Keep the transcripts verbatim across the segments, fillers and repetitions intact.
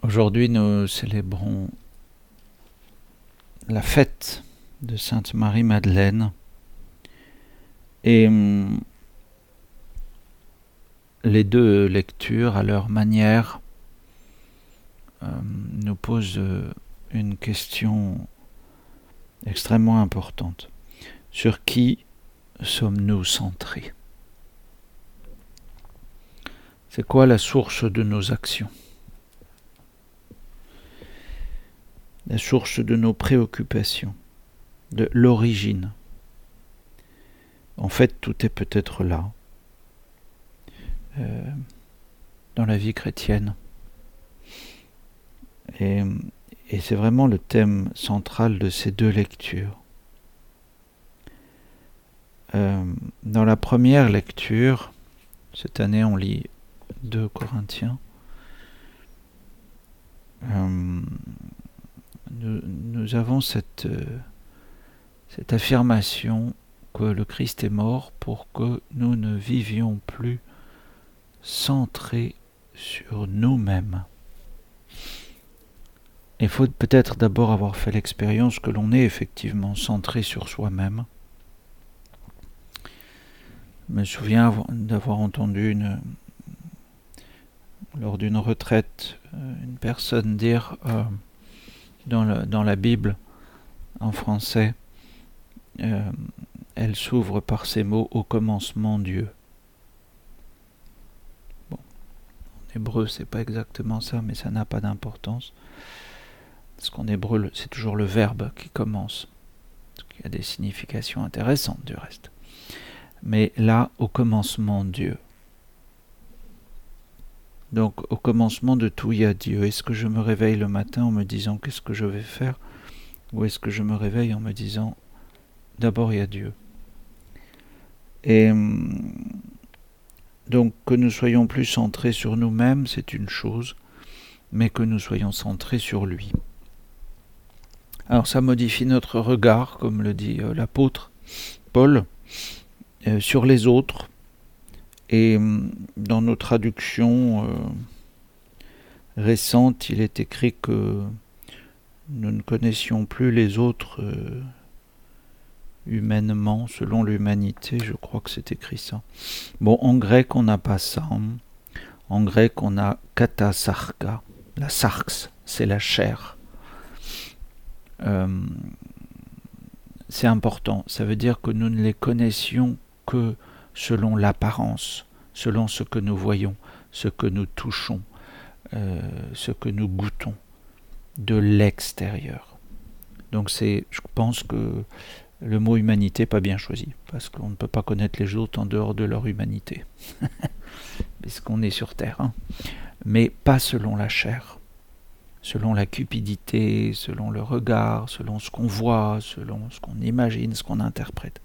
Aujourd'hui, nous célébrons la fête de Sainte Marie-Madeleine et hum, les deux lectures, à leur manière, euh, nous posent une question extrêmement importante. Sur qui sommes-nous centrés ? C'est quoi la source de nos actions ? La source de nos préoccupations, de l'origine. En fait, tout est peut-être là, euh, dans la vie chrétienne. Et, et c'est vraiment le thème central de ces deux lectures. Euh, dans la première lecture, cette année on lit deux Corinthiens, euh, Nous, nous avons cette, euh, cette affirmation que le Christ est mort pour que nous ne vivions plus centrés sur nous-mêmes. Il faut peut-être d'abord avoir fait l'expérience que l'on est effectivement centré sur soi-même. Je me souviens d'avoir entendu une, lors d'une retraite une personne dire euh, Dans, le, dans la Bible, en français, euh, elle s'ouvre par ces mots « Au commencement, Dieu ». Bon, en hébreu, c'est pas exactement ça, mais ça n'a pas d'importance. Parce qu'en hébreu, c'est toujours le verbe qui commence. Il y a des significations intéressantes, du reste. Mais là, « Au commencement, Dieu ». Donc, au commencement de tout, il y a Dieu. Est-ce que je me réveille le matin en me disant qu'est-ce que je vais faire ? Ou est-ce que je me réveille en me disant d'abord il y a Dieu ? Et donc, que nous soyons plus centrés sur nous-mêmes, c'est une chose, mais que nous soyons centrés sur lui. Alors, ça modifie notre regard, comme le dit euh, l'apôtre Paul, euh, sur les autres. Et dans nos traductions euh, récentes, il est écrit que nous ne connaissions plus les autres euh, humainement, selon l'humanité, je crois que c'est écrit ça. Bon, en grec, on n'a pas ça. En grec, on a kata sarka. La sarx, c'est la chair. Euh, c'est important. Ça veut dire que nous ne les connaissions que selon l'apparence, selon ce que nous voyons, ce que nous touchons, euh, ce que nous goûtons de l'extérieur. Donc c'est, je pense que le mot humanité n'est pas bien choisi, parce qu'on ne peut pas connaître les autres en dehors de leur humanité, puisqu'on est sur Terre, hein. Mais pas selon la chair, selon la cupidité, selon le regard, selon ce qu'on voit, selon ce qu'on imagine, ce qu'on interprète.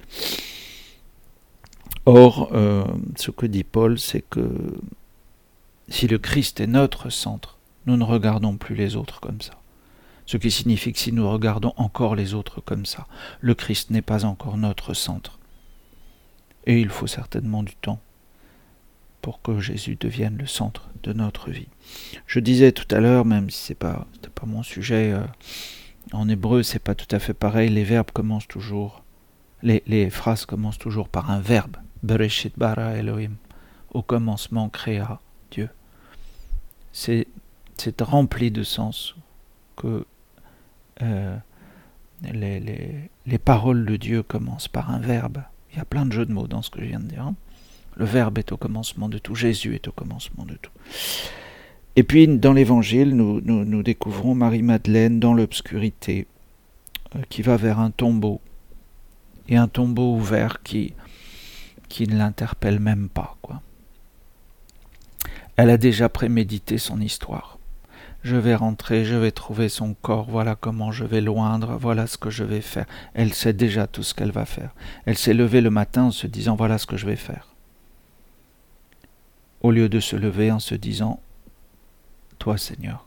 Or, euh, ce que dit Paul, c'est que si le Christ est notre centre, nous ne regardons plus les autres comme ça. Ce qui signifie que si nous regardons encore les autres comme ça, le Christ n'est pas encore notre centre. Et il faut certainement du temps pour que Jésus devienne le centre de notre vie. Je disais tout à l'heure, même si ce n'est pas, c'était pas mon sujet, euh, en hébreu, c'est pas tout à fait pareil, les verbes commencent toujours, les, les phrases commencent toujours par un verbe. Bereshit bara Elohim, au commencement créa Dieu. C'est, c'est rempli de sens que euh, les, les, les paroles de Dieu commencent par un verbe. Il y a plein de jeux de mots dans ce que je viens de dire. Hein. Le verbe est au commencement de tout, Jésus est au commencement de tout. Et puis dans l'évangile, nous, nous, nous découvrons Marie-Madeleine dans l'obscurité, euh, qui va vers un tombeau, et un tombeau ouvert qui qui ne l'interpelle même pas, quoi. Elle a déjà prémédité son histoire. Je vais rentrer, je vais trouver son corps, voilà comment je vais l'oindre, voilà ce que je vais faire. Elle sait déjà tout ce qu'elle va faire. Elle s'est levée le matin en se disant, voilà ce que je vais faire. Au lieu de se lever en se disant, toi Seigneur.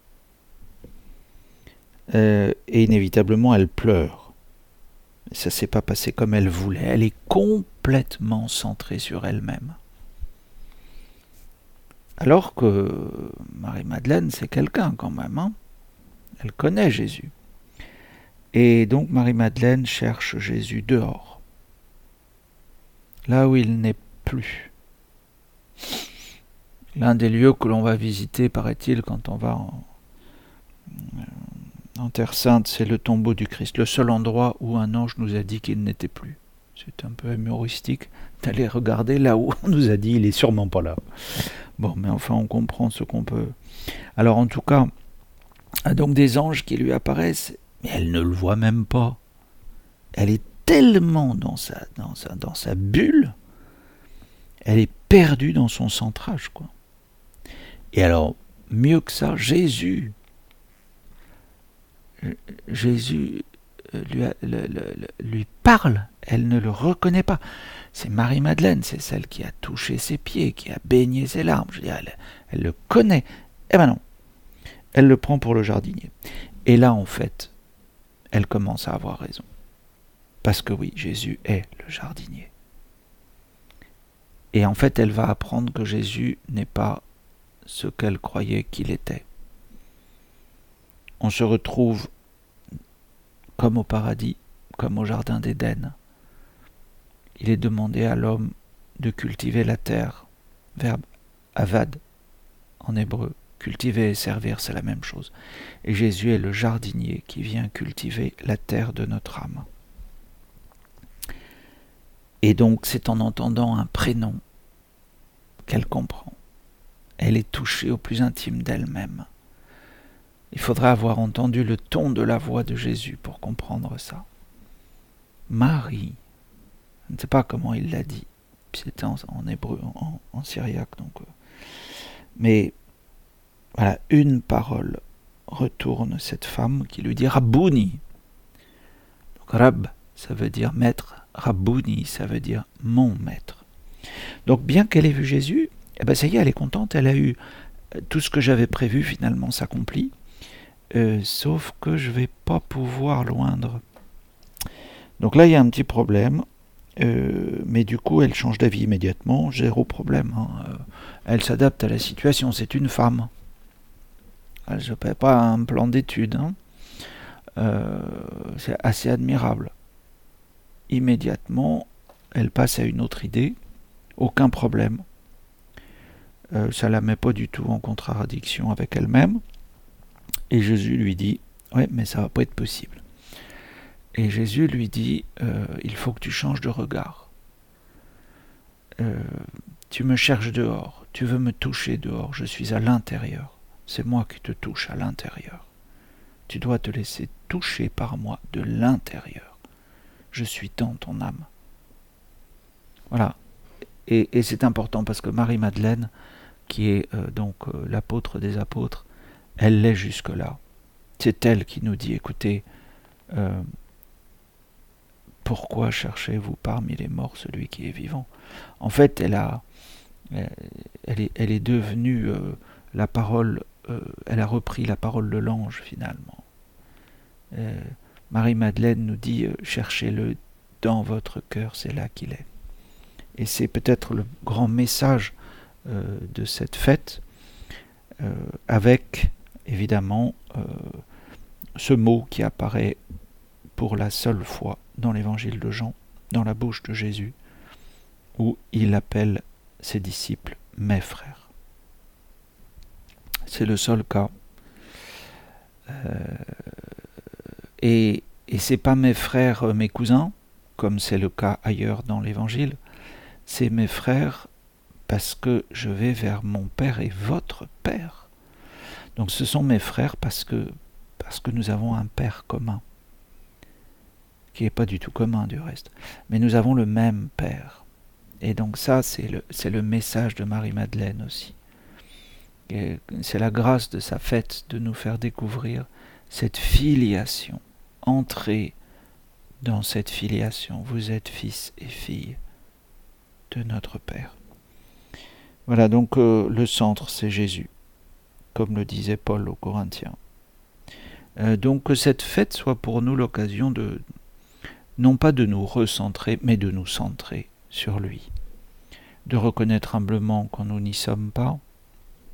Euh, et inévitablement, elle pleure. Ça ne s'est pas passé comme elle voulait. Elle est complètement centrée sur elle-même. Alors que Marie-Madeleine, c'est quelqu'un quand même, hein. Elle connaît Jésus. Et donc Marie-Madeleine cherche Jésus dehors, là où il n'est plus. L'un des lieux que l'on va visiter, paraît-il, quand on va en, en Terre Sainte, c'est le tombeau du Christ, le seul endroit où un ange nous a dit qu'il n'était plus. C'est un peu humoristique d'aller regarder là où on nous a dit il est sûrement pas là. Bon, mais enfin, on comprend ce qu'on peut. Alors, en tout cas, donc des anges qui lui apparaissent, mais elle ne le voit même pas. Elle est tellement dans sa, dans sa, dans sa bulle, elle est perdue dans son centrage, quoi. Et alors, mieux que ça, Jésus, Jésus lui, lui parle, elle ne le reconnaît pas. C'est Marie-Madeleine, c'est celle qui a touché ses pieds, qui a baigné ses larmes. Je veux dire, elle, elle le connaît. Eh ben non, elle le prend pour le jardinier. Et là, en fait, elle commence à avoir raison. Parce que oui, Jésus est le jardinier. Et en fait, elle va apprendre que Jésus n'est pas ce qu'elle croyait qu'il était. On se retrouve comme au paradis, comme au jardin d'Éden. Il est demandé à l'homme de cultiver la terre. Verbe avad en hébreu. Cultiver et servir, c'est la même chose. Et Jésus est le jardinier qui vient cultiver la terre de notre âme. Et donc, c'est en entendant un prénom qu'elle comprend. Elle est touchée au plus intime d'elle-même. Il faudra avoir entendu le ton de la voix de Jésus pour comprendre ça. Marie. Je ne sais pas comment il l'a dit. C'était en, en hébreu, en, en syriaque. Donc, euh. Mais voilà, une parole retourne cette femme qui lui dit Rabbouni. Donc, Rab, ça veut dire maître. Rabbouni, ça veut dire mon maître. Donc, bien qu'elle ait vu Jésus, eh ben, ça y est, elle est contente. Elle a eu tout ce que j'avais prévu, finalement, s'accomplit. Euh, sauf que je ne vais pas pouvoir l'oindre. Donc là, il y a un petit problème. Euh, mais du coup, elle change d'avis immédiatement. Zéro problème. Hein. Euh, elle s'adapte à la situation. C'est une femme. Elle ne paie pas un plan d'études. Hein. Euh, c'est assez admirable. Immédiatement, elle passe à une autre idée. Aucun problème. Euh, ça ne la met pas du tout en contradiction avec elle-même. Et Jésus lui dit, ouais, mais ça va pas être possible. Et Jésus lui dit, euh, il faut que tu changes de regard. Euh, tu me cherches dehors, tu veux me toucher dehors, je suis à l'intérieur. C'est moi qui te touche à l'intérieur. Tu dois te laisser toucher par moi de l'intérieur. Je suis dans ton âme. Voilà. Et, et c'est important parce que Marie-Madeleine, qui est euh, donc euh, l'apôtre des apôtres, elle l'est jusque-là. C'est elle qui nous dit, écoutez, euh, pourquoi cherchez-vous parmi les morts celui qui est vivant? En fait, elle a, elle est, elle est devenue euh, la parole, euh, elle a repris la parole de l'ange finalement. Euh, Marie-Madeleine nous dit, euh, cherchez-le dans votre cœur, c'est là qu'il est. Et c'est peut-être le grand message euh, de cette fête, euh, avec évidemment euh, ce mot qui apparaît pour la seule fois dans l'évangile de Jean, dans la bouche de Jésus, où il appelle ses disciples mes frères. C'est le seul cas. Euh, et et c'est pas mes frères, mes cousins, comme c'est le cas ailleurs dans l'évangile, c'est mes frères parce que je vais vers mon Père et votre Père. Donc ce sont mes frères parce que, parce que nous avons un Père commun, qui n'est pas du tout commun du reste. Mais nous avons le même Père. Et donc ça, c'est le, c'est le message de Marie-Madeleine aussi. Et c'est la grâce de sa fête de nous faire découvrir cette filiation. Entrez dans cette filiation. Vous êtes fils et filles de notre Père. Voilà, donc euh, le centre, c'est Jésus, comme le disait Paul aux Corinthiens. Euh, donc que cette fête soit pour nous l'occasion de, non pas de nous recentrer, mais de nous centrer sur lui, de reconnaître humblement quand nous n'y sommes pas,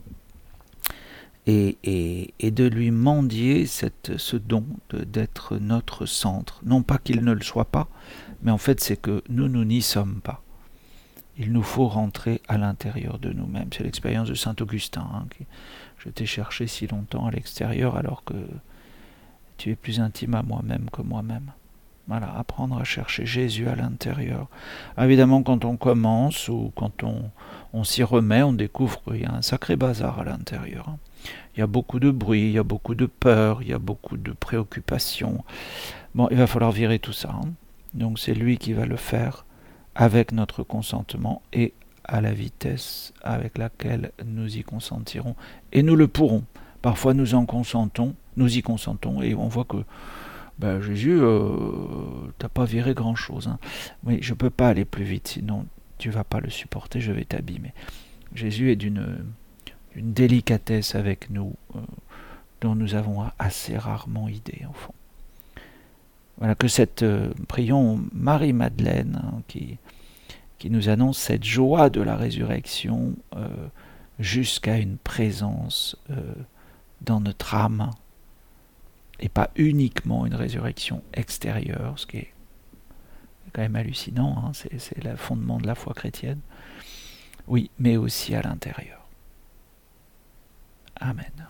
et, et, et de lui mendier cette, ce don de, d'être notre centre. Non pas qu'il ne le soit pas, mais en fait c'est que nous, nous n'y sommes pas. Il nous faut rentrer à l'intérieur de nous-mêmes. C'est l'expérience de saint Augustin. Hein, qui, je t'ai cherché si longtemps à l'extérieur alors que tu es plus intime à moi-même que moi-même. Voilà, apprendre à chercher Jésus à l'intérieur. Évidemment, quand on commence ou quand on, on s'y remet, on découvre qu'il y a un sacré bazar à l'intérieur. Il y a beaucoup de bruit, il y a beaucoup de peur, il y a beaucoup de préoccupations. Bon, il va falloir virer tout ça. Hein. Donc c'est lui qui va le faire avec notre consentement et à la vitesse avec laquelle nous y consentirons. Et nous le pourrons. Parfois nous en consentons, nous y consentons et on voit que ben, Jésus, euh, t'as pas viré grand-chose. Hein. Oui, je peux pas aller plus vite, sinon tu vas pas le supporter, je vais t'abîmer. Jésus est d'une, d'une délicatesse avec nous, euh, dont nous avons assez rarement idée, au fond. Voilà, que cette, euh, prions Marie-Madeleine, hein, qui, qui nous annonce cette joie de la résurrection euh, jusqu'à une présence euh, dans notre âme, et pas uniquement une résurrection extérieure, ce qui est quand même hallucinant, hein, c'est, c'est le fondement de la foi chrétienne. Oui, mais aussi à l'intérieur. Amen.